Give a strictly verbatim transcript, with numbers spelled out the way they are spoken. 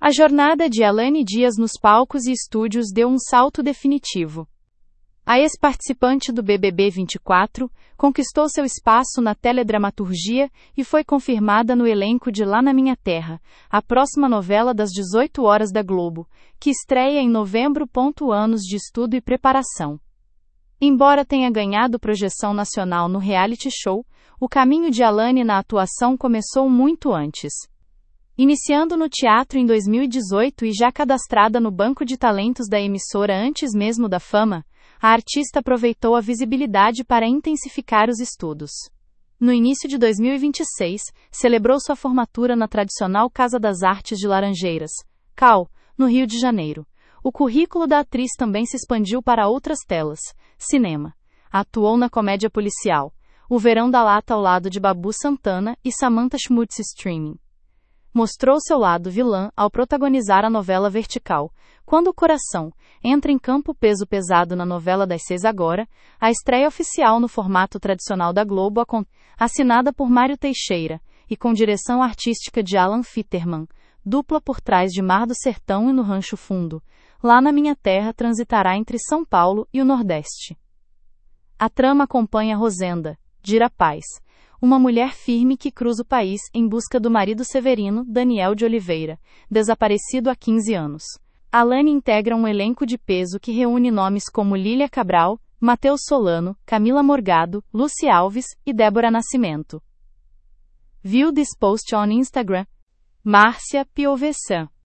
A jornada de Alane Dias nos palcos e estúdios deu um salto definitivo. A ex-participante do B B B vinte e quatro conquistou seu espaço na teledramaturgia e foi confirmada no elenco de Lá na Minha Terra, a próxima novela das dezoito horas da Globo, que estreia em novembro. Anos de estudo e preparação. Embora tenha ganhado projeção nacional no reality show, o caminho de Alane na atuação começou muito antes. Iniciando no teatro em dois mil e dezoito e já cadastrada no banco de talentos da emissora antes mesmo da fama, a artista aproveitou a visibilidade para intensificar os estudos. No início de dois mil e vinte e seis, celebrou sua formatura na tradicional Casa das Artes de Laranjeiras, C A L, no Rio de Janeiro. O currículo da atriz também se expandiu para outras telas. Cinema. Atuou na comédia policial O Verão da Lata ao lado de Babu Santana e Samantha Schmutz. Streaming. Mostrou seu lado vilã ao protagonizar a novela Vertical. Quando o coração entra em campo, peso pesado na novela das seis agora, a estreia oficial no formato tradicional da Globo, assinada por Mário Teixeira, e com direção artística de Alan Fitterman, dupla por trás de Mar do Sertão e No Rancho Fundo. Lá na Minha Terra transitará entre São Paulo e o Nordeste. A trama acompanha Rosenda, Dira Paz, uma mulher firme que cruza o país em busca do marido Severino, Daniel de Oliveira, desaparecido há quinze anos. Alane integra um elenco de peso que reúne nomes como Lília Cabral, Matheus Solano, Camila Morgado, Lucy Alves e Débora Nascimento. View this post on Instagram. Márcia Piovesan.